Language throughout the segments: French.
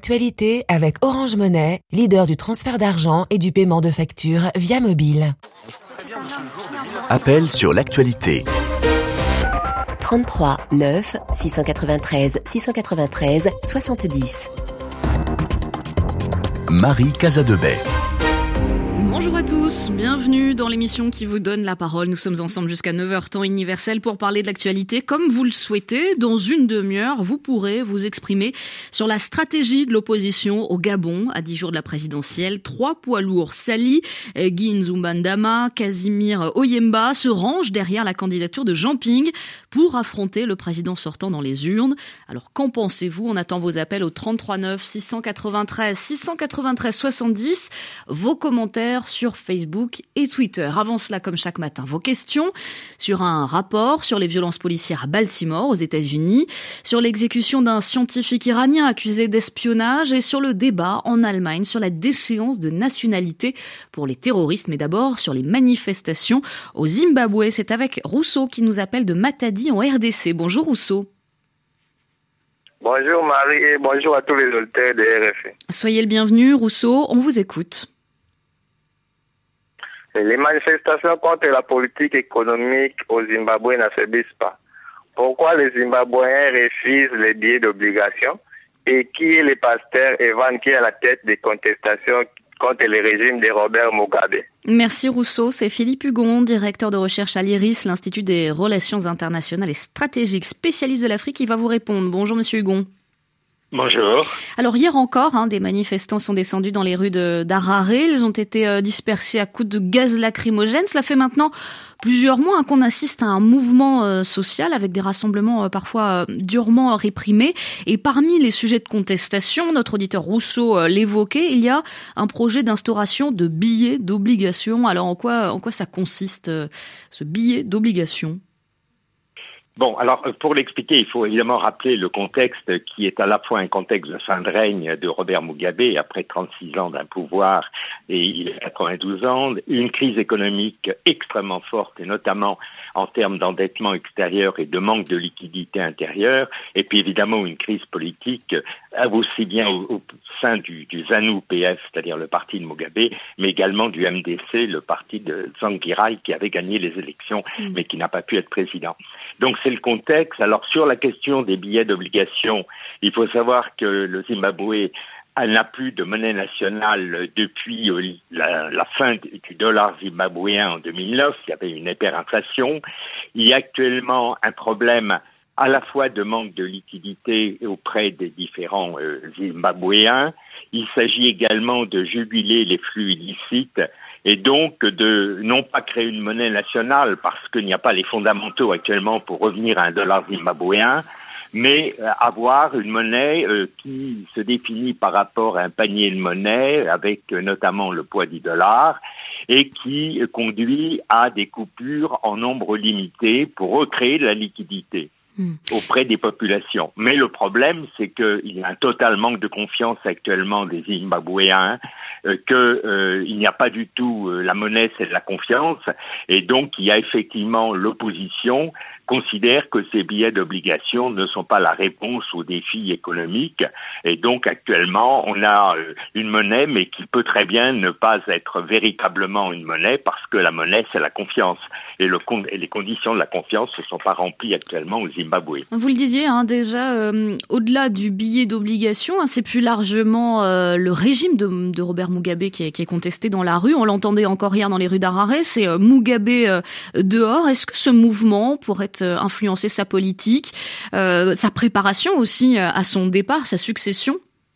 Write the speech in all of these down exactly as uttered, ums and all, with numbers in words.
Actualité avec Orange Money, leader du transfert d'argent et du paiement de factures via mobile. Appel sur l'actualité. trente-trois neuf six cent quatre-vingt-treize six cent quatre-vingt-treize soixante-dix. Marie Casadebay. Bonjour à tous, bienvenue dans l'émission qui vous donne la parole. Nous sommes ensemble jusqu'à neuf heures temps universel pour parler de l'actualité comme vous le souhaitez. Dans une demi-heure, vous pourrez vous exprimer sur la stratégie de l'opposition au Gabon à dix jours de la présidentielle. Trois poids lourds, Sali, Guy Nzumbandama, Casimir Oyemba, se rangent derrière la candidature de Jean Ping pour affronter le président sortant dans les urnes. Alors qu'en pensez-vous? On attend vos appels au trente-trois neuf six cent quatre-vingt-treize six cent quatre-vingt-treize soixante-dix. Vos commentaires sur Facebook et Twitter. Avant cela, comme chaque matin, vos questions sur un rapport sur les violences policières à Baltimore, aux États-Unis, sur l'exécution d'un scientifique iranien accusé d'espionnage et sur le débat en Allemagne sur la déchéance de nationalité pour les terroristes. Mais d'abord, sur les manifestations au Zimbabwe. C'est avec Rousseau qui nous appelle de Matadi en R D C. Bonjour Rousseau. Bonjour Marie et bonjour à tous les auditeurs de R F I. Soyez le bienvenu Rousseau, on vous écoute. Les manifestations contre la politique économique au Zimbabwe n'affaiblissent pas. Pourquoi les Zimbabwéens refusent les billets d'obligation et qui est le pasteur Evan qui est à la tête des contestations contre le régime de Robert Mugabe? Merci Rousseau, c'est Philippe Hugon, directeur de recherche à l'I R I S, l'Institut des Relations Internationales et Stratégiques, spécialiste de l'Afrique, qui va vous répondre. Bonjour Monsieur Hugon. Bonjour. Alors hier encore, hein, des manifestants sont descendus dans les rues de, d'Harare. Ils ont été euh, dispersés à coups de gaz lacrymogène. Cela fait maintenant plusieurs mois hein, qu'on assiste à un mouvement euh, social avec des rassemblements euh, parfois euh, durement réprimés. Et parmi les sujets de contestation, notre auditeur Rousseau euh, l'évoquait, il y a un projet d'instauration de billets d'obligation. Alors en quoi, en quoi ça consiste, euh, ce billet d'obligation ? Bon, alors pour l'expliquer, il faut évidemment rappeler le contexte qui est à la fois un contexte de fin de règne de Robert Mugabe, après trente-six ans d'un pouvoir et il a quatre-vingt-douze ans, une crise économique extrêmement forte et notamment en termes d'endettement extérieur et de manque de liquidité intérieure, et puis évidemment une crise politique aussi bien au, au sein du, du ZANU-P F, c'est-à-dire le parti de Mugabe, mais également du M D C, le parti de Tsvangirai qui avait gagné les élections mmh. mais qui n'a pas pu être président. Donc c'est le contexte. Alors sur la question des billets d'obligation, il faut savoir que le Zimbabwe n'a plus de monnaie nationale depuis la, la fin du dollar zimbabwéen en deux mille neuf. Il y avait une hyperinflation. Il y a actuellement un problème à la fois de manque de liquidité auprès des différents euh, Zimbabwéens. Il s'agit également de juguler les flux illicites et donc de non pas créer une monnaie nationale parce qu'il n'y a pas les fondamentaux actuellement pour revenir à un dollar zimbabwéen, mais avoir une monnaie euh, qui se définit par rapport à un panier de monnaie avec euh, notamment le poids du dollar et qui euh, conduit à des coupures en nombre limité pour recréer de la liquidité auprès des populations. Mais le problème, c'est qu'il y a un total manque de confiance actuellement des Zimbabwéens, euh, qu'il euh, n'y a pas du tout, euh, la monnaie c'est de la confiance, et donc il y a effectivement l'opposition considère que ces billets d'obligation ne sont pas la réponse aux défis économiques, et donc actuellement on a euh, une monnaie mais qui peut très bien ne pas être véritablement une monnaie parce que la monnaie c'est la confiance, et, le, et les conditions de la confiance ne sont pas remplies actuellement aux Zimbabwe. Vous le disiez hein, déjà, euh, au-delà du billet d'obligation, hein, c'est plus largement euh, le régime de, de Robert Mugabe qui est, qui est contesté dans la rue. On l'entendait encore hier dans les rues d'Harare, c'est euh, Mugabe euh, dehors. Est-ce que ce mouvement pourrait euh, influencer sa politique, euh, sa préparation aussi euh, à son départ, sa succession ?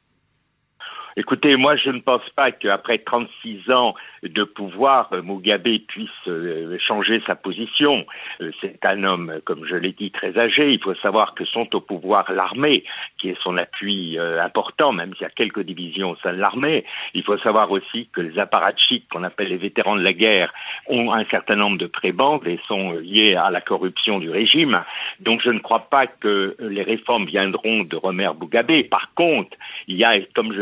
Écoutez, moi je ne pense pas qu'après trente-six ans de pouvoir, Mugabe puisse euh, changer sa position. Euh, c'est un homme, comme je l'ai dit, très âgé. Il faut savoir que sont au pouvoir l'armée, qui est son appui euh, important, même s'il y a quelques divisions au sein de l'armée. Il faut savoir aussi que les apparatchiks, qu'on appelle les vétérans de la guerre, ont un certain nombre de prébendes et sont liés à la corruption du régime. Donc je ne crois pas que les réformes viendront de Robert Mugabe. Par contre, il y a, comme je le disais,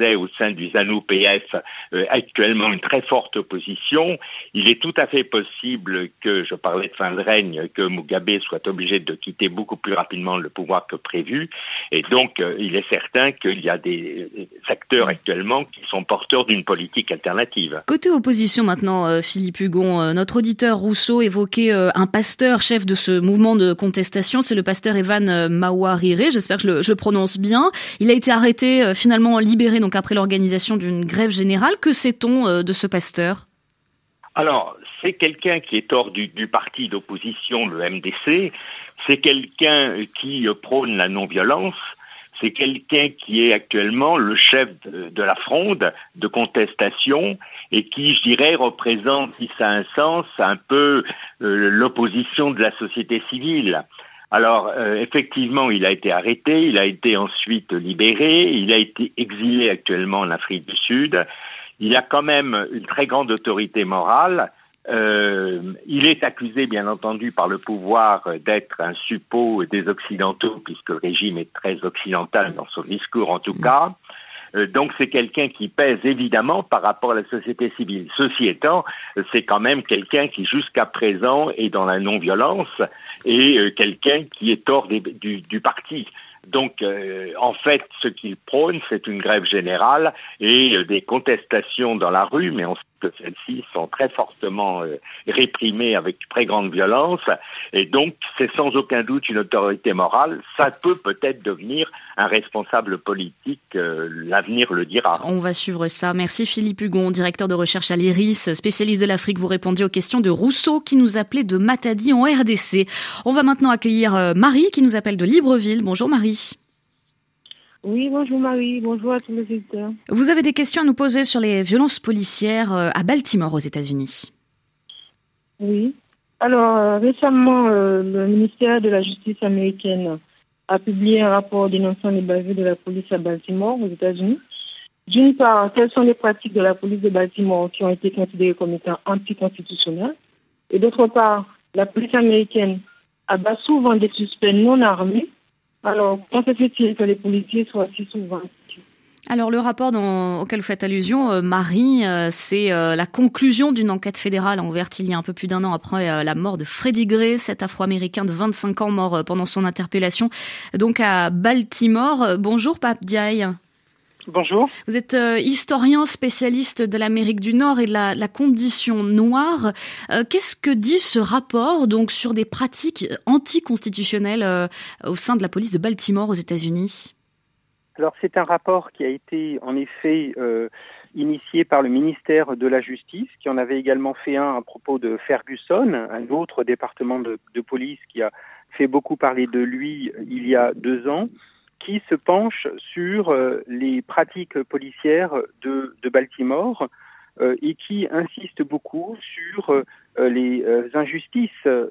disais, au sein du ZANU-P F, euh, actuellement une très forte opposition. Il est tout à fait possible que, je parlais de fin de règne, que Mugabe soit obligé de quitter beaucoup plus rapidement le pouvoir que prévu. Et donc, euh, il est certain qu'il y a des, des acteurs actuellement qui sont porteurs d'une politique alternative. Côté opposition maintenant, euh, Philippe Hugon, euh, notre auditeur Rousseau évoquait euh, un pasteur chef de ce mouvement de contestation, c'est le pasteur Evan euh, Mawarire, j'espère que je le, je le prononce bien. Il a été arrêté, euh, finalement libéré donc après l'organisation d'une grève générale. Que sait-on euh, de ce pasteur ? Alors, c'est quelqu'un qui est hors du, du parti d'opposition, le M D C. C'est quelqu'un qui prône la non-violence. C'est quelqu'un qui est actuellement le chef de, de la fronde de contestation et qui, je dirais, représente, si ça a un sens, un peu euh, l'opposition de la société civile. Alors, euh, effectivement, il a été arrêté, il a été ensuite libéré, il a été exilé actuellement en Afrique du Sud. Il a quand même une très grande autorité morale. Euh, il est accusé, bien entendu, par le pouvoir d'être un suppôt des Occidentaux, puisque le régime est très occidental dans son discours, en tout cas. Euh, donc c'est quelqu'un qui pèse évidemment par rapport à la société civile. Ceci étant, c'est quand même quelqu'un qui jusqu'à présent est dans la non-violence et euh, quelqu'un qui est hors des, du, du parti. Donc, euh, en fait, ce qu'il prône, c'est une grève générale et euh, des contestations dans la rue, mais on sait que celles-ci sont très fortement euh, réprimées avec très grande violence. Et donc, c'est sans aucun doute une autorité morale. Ça peut peut-être devenir un responsable politique. Euh, l'avenir le dira. On va suivre ça. Merci Philippe Hugon, directeur de recherche à l'I R I S, spécialiste de l'Afrique. Vous répondiez aux questions de Rousseau qui nous appelait de Matadi en R D C. On va maintenant accueillir euh, Marie qui nous appelle de Libreville. Bonjour Marie. Oui, bonjour Marie, bonjour à tous les auditeurs. Vous avez des questions à nous poser sur les violences policières à Baltimore aux États-Unis. Oui. Alors, euh, récemment, euh, le ministère de la Justice américaine a publié un rapport dénonçant les bavures de la police à Baltimore aux États-Unis. D'une part, quelles sont les pratiques de la police de Baltimore qui ont été considérées comme étant anticonstitutionnelles? Et d'autre part, la police américaine abat souvent des suspects non armés. Alors, comment se fait-il que les policiers soient si souvent tués? Alors, le rapport dont, auquel vous faites allusion, euh, Marie, euh, c'est euh, la conclusion d'une enquête fédérale ouverte il y a un peu plus d'un an après euh, la mort de Freddie Gray, cet Afro-Américain de vingt-cinq ans mort euh, pendant son interpellation, donc à Baltimore. Euh, bonjour, Pape Diaye. Bonjour. Vous êtes euh, historien spécialiste de l'Amérique du Nord et de la, la condition noire. Euh, qu'est-ce que dit ce rapport donc sur des pratiques anticonstitutionnelles euh, au sein de la police de Baltimore aux États-Unis? Alors c'est un rapport qui a été en effet euh, initié par le ministère de la Justice, qui en avait également fait un à propos de Ferguson, un autre département de, de police qui a fait beaucoup parler de lui il y a deux ans, qui se penche sur euh, les pratiques policières de, de Baltimore euh, et qui insiste beaucoup sur euh, les euh, injustices de,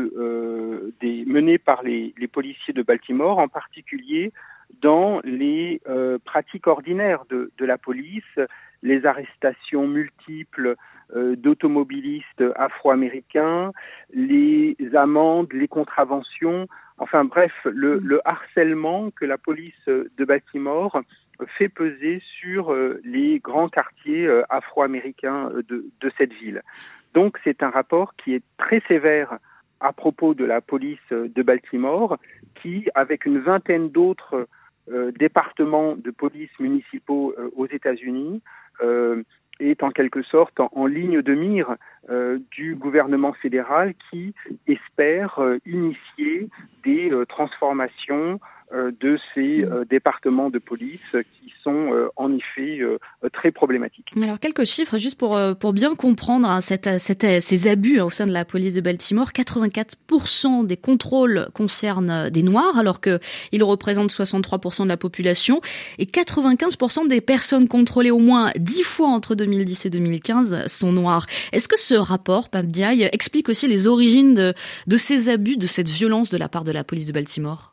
euh, des, menées par les, les policiers de Baltimore, en particulier dans les euh, pratiques ordinaires de, de la police, les arrestations multiples euh, d'automobilistes afro-américains, les amendes, les contraventions, enfin bref, le, le harcèlement que la police de Baltimore fait peser sur euh, les grands quartiers euh, afro-américains de, de cette ville. Donc c'est un rapport qui est très sévère à propos de la police de Baltimore, qui, avec une vingtaine d'autres euh, départements de police municipaux euh, aux États-Unis, euh, est en quelque sorte en, en ligne de mire euh, du gouvernement fédéral qui espère euh, initier des euh, transformations euh, de ces euh, départements de police qui sont euh, en effet euh, très problématiques. Alors quelques chiffres juste pour pour bien comprendre hein, cette, cette, ces abus hein, au sein de la police de Baltimore. quatre-vingt-quatre pour cent des contrôles concernent des Noirs alors que ils représentent soixante-trois pour cent de la population et quatre-vingt-quinze pour cent des personnes contrôlées au moins dix fois entre deux mille dix et deux mille quinze sont noires. Est-ce que ce rapport, Pape Diaye, explique aussi les origines de, de ces abus, de cette violence de la part de la police de Baltimore?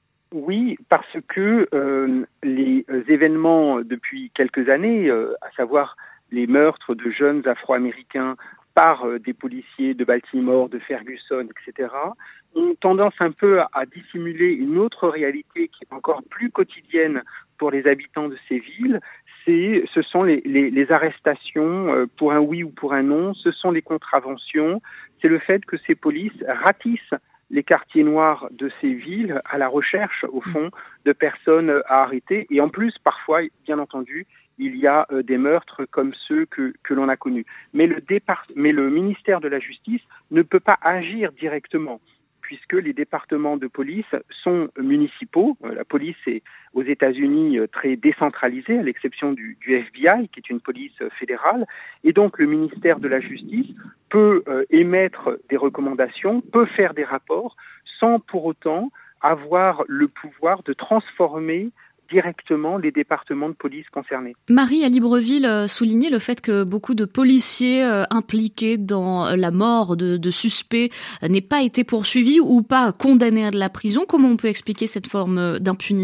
Oui, parce que euh, les événements depuis quelques années, euh, à savoir les meurtres de jeunes Afro-Américains par euh, des policiers de Baltimore, de Ferguson, et cetera, ont tendance un peu à, à dissimuler une autre réalité qui est encore plus quotidienne pour les habitants de ces villes, c'est, ce sont les, les, les arrestations pour un oui ou pour un non, ce sont les contraventions, c'est le fait que ces polices ratissent les quartiers noirs de ces villes à la recherche, au fond, de personnes à arrêter. Et en plus, parfois, bien entendu, il y a euh, des meurtres comme ceux que, que l'on a connus. Mais le, départ, mais le ministère de la Justice ne peut pas agir directement, puisque les départements de police sont municipaux. La police est aux États-Unis très décentralisée, à l'exception du, du F B I, qui est une police fédérale. Et donc le ministère de la Justice peut euh, émettre des recommandations, peut faire des rapports, sans pour autant avoir le pouvoir de transformer directement les départements de police concernés. Marie, à Libreville, soulignait le fait que beaucoup de policiers impliqués dans la mort de, de suspects n'aient pas été poursuivis ou pas condamnés à de la prison. Comment on peut expliquer cette forme d'impunité ?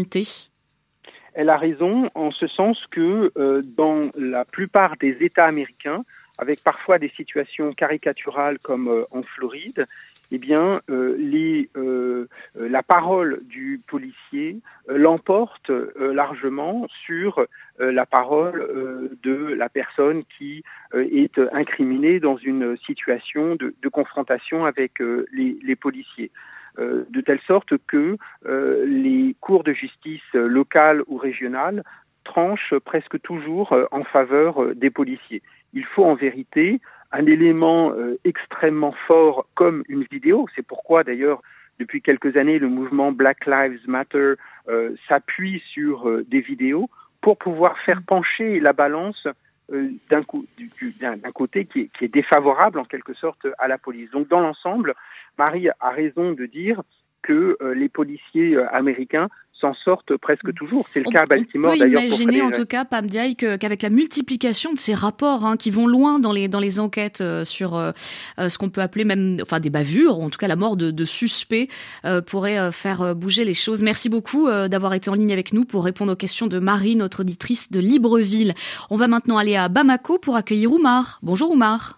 Elle a raison en ce sens que euh, dans la plupart des États américains, avec parfois des situations caricaturales comme euh, en Floride, eh bien, euh, les, euh, la parole du policier euh, l'emporte euh, largement sur euh, la parole euh, de la personne qui euh, est incriminée dans une situation de, de confrontation avec euh, les, les policiers. Euh, de telle sorte que euh, les cours de justice locales ou régionales tranchent presque toujours euh, en faveur euh, des policiers. Il faut en vérité un élément euh, extrêmement fort comme une vidéo. C'est pourquoi d'ailleurs depuis quelques années le mouvement Black Lives Matter euh, s'appuie sur euh, des vidéos pour pouvoir faire pencher la balance euh, d'un, co- du, du, d'un, d'un côté qui est, qui est défavorable en quelque sorte à la police. Donc dans l'ensemble, Marie a raison de dire que euh, les policiers euh, américains s'en sortent presque toujours. C'est le on, cas à Baltimore on peut d'ailleurs. Imaginer pour en tout cas, Pam Ndiaye, que, qu'avec la multiplication de ces rapports hein, qui vont loin dans les dans les enquêtes euh, sur euh, ce qu'on peut appeler même, enfin des bavures, ou en tout cas la mort de, de suspects euh, pourrait euh, faire bouger les choses. Merci beaucoup euh, d'avoir été en ligne avec nous pour répondre aux questions de Marie, notre auditrice de Libreville. On va maintenant aller à Bamako pour accueillir Oumar. Bonjour Oumar.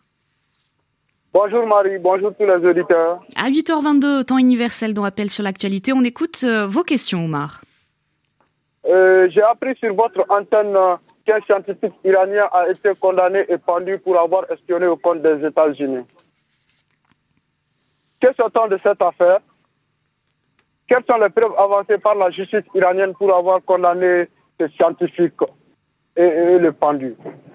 Bonjour Marie, bonjour tous les auditeurs. À huit heures vingt-deux, temps universel dont appel sur l'actualité, on écoute euh, vos questions, Oumar. Euh, j'ai appris sur votre antenne euh, qu'un scientifique iranien a été condamné et pendu pour avoir espionné au compte des États-Unis. Que sait-on de cette affaire? Quelles sont les preuves avancées par la justice iranienne pour avoir condamné ce scientifique et, et le pendu?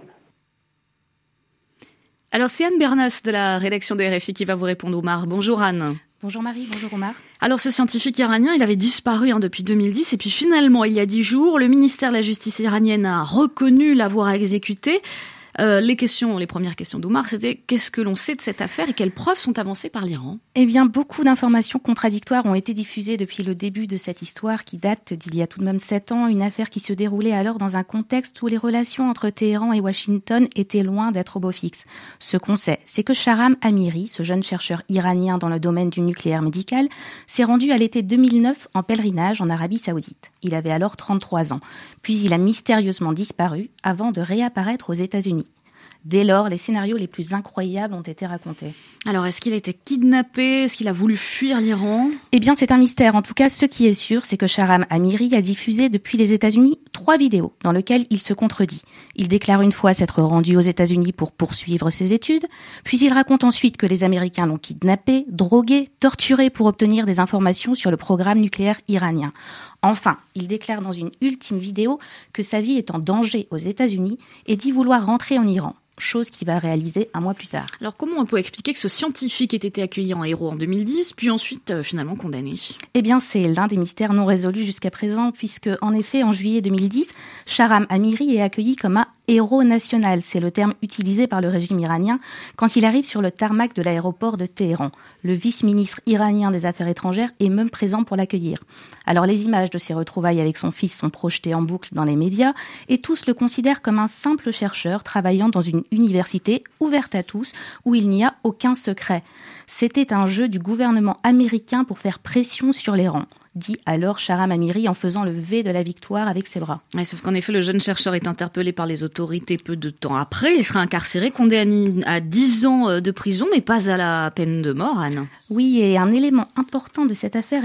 Alors c'est Anne Bernas de la rédaction de R F I qui va vous répondre, Oumar. Bonjour Anne. Bonjour Marie, bonjour Oumar. Alors ce scientifique iranien, il avait disparu hein, depuis deux mille dix et puis finalement, il y a dix jours, le ministère de la Justice iranienne a reconnu l'avoir exécuté. Euh, les questions, les premières questions d'Oumar, c'était qu'est-ce que l'on sait de cette affaire et quelles preuves sont avancées par l'Iran? Eh bien, beaucoup d'informations contradictoires ont été diffusées depuis le début de cette histoire qui date d'il y a tout de même sept ans, une affaire qui se déroulait alors dans un contexte où les relations entre Téhéran et Washington étaient loin d'être au beau fixe. Ce qu'on sait, c'est que Shahram Amiri, ce jeune chercheur iranien dans le domaine du nucléaire médical, s'est rendu à l'été deux mille neuf en pèlerinage en Arabie Saoudite. Il avait alors trente-trois ans. Puis il a mystérieusement disparu avant de réapparaître aux États-Unis. Dès lors, les scénarios les plus incroyables ont été racontés. Alors, est-ce qu'il a été kidnappé? Est-ce qu'il a voulu fuir l'Iran? Eh bien, c'est un mystère. En tout cas, ce qui est sûr, c'est que Shahram Amiri a diffusé depuis les États-Unis trois vidéos dans lesquelles il se contredit. Il déclare une fois s'être rendu aux États-Unis pour poursuivre ses études, puis il raconte ensuite que les Américains l'ont kidnappé, drogué, torturé pour obtenir des informations sur le programme nucléaire iranien. Enfin, il déclare dans une ultime vidéo que sa vie est en danger aux États-Unis et dit vouloir rentrer en Iran. Chose qu'il va réaliser un mois plus tard. Alors comment on peut expliquer que ce scientifique ait été accueilli en héros en deux mille dix, puis ensuite euh, finalement condamné? Eh bien, c'est l'un des mystères non résolus jusqu'à présent, puisque en effet, en juillet deux mille dix, Shahram Amiri est accueilli comme un héros national. C'est le terme utilisé par le régime iranien quand il arrive sur le tarmac de l'aéroport de Téhéran. Le vice-ministre iranien des Affaires étrangères est même présent pour l'accueillir. Alors les images de ses retrouvailles avec son fils sont projetées en boucle dans les médias et tous le considèrent comme un simple chercheur travaillant dans une université ouverte à tous où il n'y a aucun secret. C'était un jeu du gouvernement américain pour faire pression sur l'Iran, dit alors Shahram Amiri en faisant le V de la victoire avec ses bras. Ouais, sauf qu'en effet, le jeune chercheur est interpellé par les autorités peu de temps après. Il sera incarcéré, condamné à dix ans de prison, mais pas à la peine de mort, Anne. Oui, et un élément important de cette affaire est que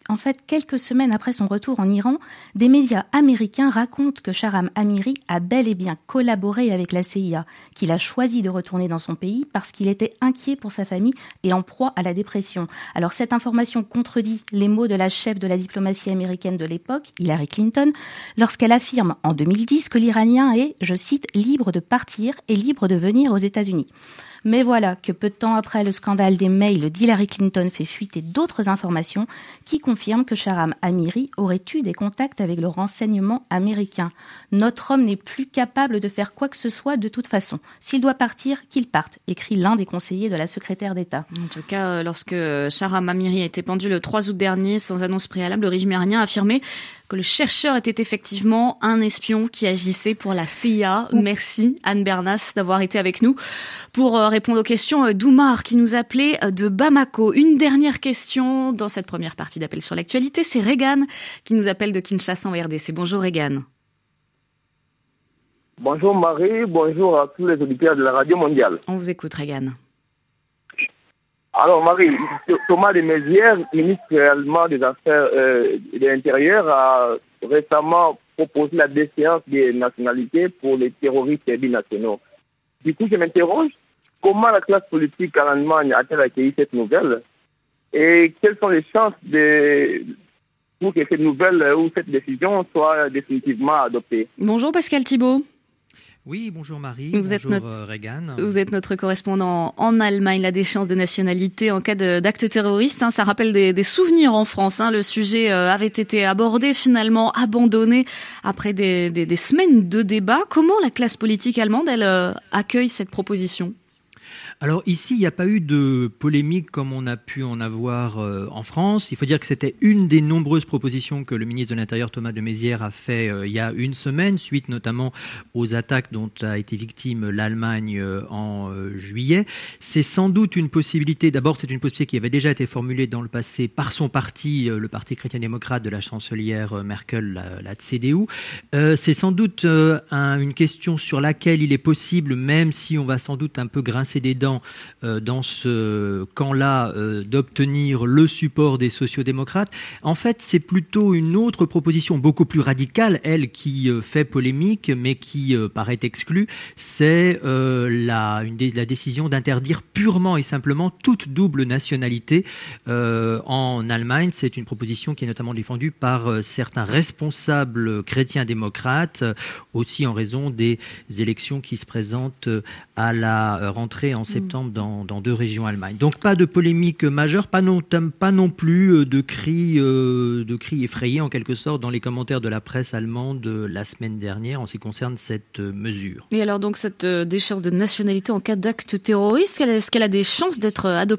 En fait, quelques semaines après son retour en Iran, des médias américains racontent que Shahram Amiri a bel et bien collaboré avec la C I A, qu'il a choisi de retourner dans son pays parce qu'il était inquiet pour sa famille et en proie à la dépression. Alors cette information contredit les mots de la chef de la diplomatie américaine de l'époque, Hillary Clinton, lorsqu'elle affirme en deux mille dix que l'Iranien est, je cite, libre de partir et libre de venir aux États-Unis. Mais voilà que peu de temps après le scandale des mails d'Hillary Clinton fait fuiter d'autres informations qui confirment que Shahram Amiri aurait eu des contacts avec le renseignement américain. Notre homme n'est plus capable de faire quoi que ce soit de toute façon. S'il doit partir, qu'il parte, écrit l'un des conseillers de la secrétaire d'État. En tout cas, lorsque Shahram Amiri a été pendu le trois août dernier, sans annonce préalable, le régime iranien a affirmé que le chercheur était effectivement un espion qui agissait pour la C I A. Merci Anne Bernas d'avoir été avec nous pour répondre aux questions d'Oumar qui nous appelait de Bamako. Une dernière question dans cette première partie d'Appel sur l'actualité, c'est Regan qui nous appelle de Kinshasa en R D C. Bonjour Regan. Bonjour Marie, bonjour à tous les auditeurs de la Radio Mondiale. On vous écoute Regan. Alors Marie, Thomas de Maizière, ministre allemand des Affaires euh, de l'Intérieur, a récemment proposé la déchéance des nationalités pour les terroristes binationaux. Du coup, je m'interroge, comment la classe politique en Allemagne a-t-elle accueilli cette nouvelle et quelles sont les chances de... pour que cette nouvelle ou cette décision soit définitivement adoptée? Bonjour Pascal Thibault. Oui, bonjour Marie, vous bonjour êtes notre, euh, Regan. Vous êtes notre correspondant en Allemagne, la déchéance des nationalités en cas de, d'actes terroristes. Hein, ça rappelle des, des souvenirs en France. Hein, le sujet euh, avait été abordé, finalement abandonné après des, des, des semaines de débats. Comment la classe politique allemande, elle, euh, accueille cette proposition ? Alors ici, il n'y a pas eu de polémique comme on a pu en avoir euh, en France. Il faut dire que c'était une des nombreuses propositions que le ministre de l'Intérieur Thomas de Maizière a fait euh, il y a une semaine, suite notamment aux attaques dont a été victime l'Allemagne euh, en euh, juillet. C'est sans doute une possibilité, d'abord c'est une possibilité qui avait déjà été formulée dans le passé par son parti, euh, le Parti chrétien-démocrate de la chancelière euh, Merkel, la, la C D U. Euh, c'est sans doute euh, un, une question sur laquelle il est possible, même si on va sans doute un peu grincer des dents Euh, dans ce camp-là euh, d'obtenir le support des sociodémocrates. En fait, c'est plutôt une autre proposition beaucoup plus radicale, elle qui euh, fait polémique, mais qui euh, paraît exclue, c'est euh, la, une dé- la décision d'interdire purement et simplement toute double nationalité euh, en Allemagne. C'est une proposition qui est notamment défendue par euh, certains responsables chrétiens-démocrates, euh, aussi en raison des élections qui se présentent euh, à la euh, rentrée en septembre dans, dans deux régions allemandes. Donc pas de polémique majeure, pas non, pas non plus de cris, euh, de cris effrayés en quelque sorte dans les commentaires de la presse allemande la semaine dernière en ce qui concerne cette mesure. Et alors donc cette euh, déchéance de nationalité en cas d'acte terroriste, est-ce qu'elle a des chances d'être adoptée ?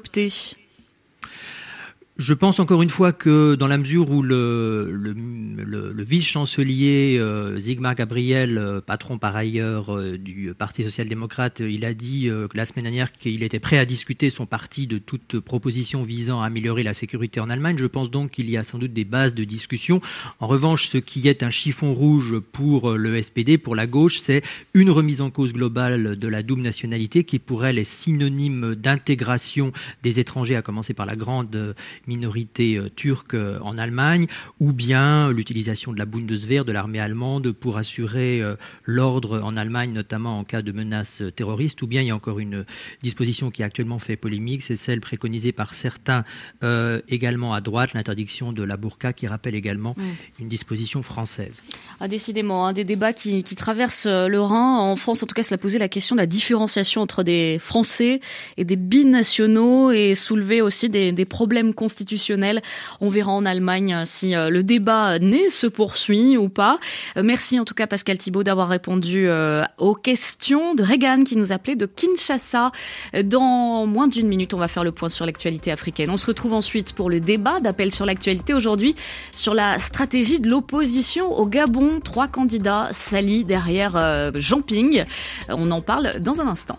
Je pense encore une fois que dans la mesure où le, le, le, le vice-chancelier euh, Sigmar Gabriel, euh, patron par ailleurs euh, du Parti social-démocrate, il a dit euh, la semaine dernière qu'il était prêt à discuter son parti de toute proposition visant à améliorer la sécurité en Allemagne. Je pense donc qu'il y a sans doute des bases de discussion. En revanche, ce qui est un chiffon rouge pour le S P D, pour la gauche, c'est une remise en cause globale de la double nationalité qui pour elle est synonyme d'intégration des étrangers, à commencer par la grande minorité euh, turque euh, en Allemagne, ou bien l'utilisation de la Bundeswehr, de l'armée allemande, pour assurer euh, l'ordre en Allemagne, notamment en cas de menaces terroristes, ou bien il y a encore une disposition qui actuellement fait polémique, c'est celle préconisée par certains euh, également à droite, l'interdiction de la burqa, qui rappelle également mmh. une disposition française. Ah, décidément, hein, des débats qui, qui traversent le Rhin. En France, en tout cas, cela posait la question de la différenciation entre des Français et des binationaux et soulevait aussi des, des problèmes constitutionnels. On verra en Allemagne si euh, le débat né se poursuit ou pas. Euh, merci en tout cas Pascal Thibault d'avoir répondu euh, aux questions de Regan qui nous appelait de Kinshasa. Dans moins d'une minute, on va faire le point sur l'actualité africaine. On se retrouve ensuite pour le débat d'Appel sur l'actualité aujourd'hui sur la stratégie de l'opposition au Gabon. Trois candidats s'allient derrière euh, Jean Ping. On en parle dans un instant.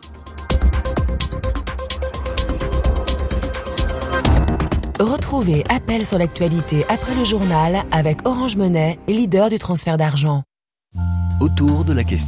Retrouvez Appel sur l'actualité après le journal avec Orange Money, leader du transfert d'argent. Autour de la question.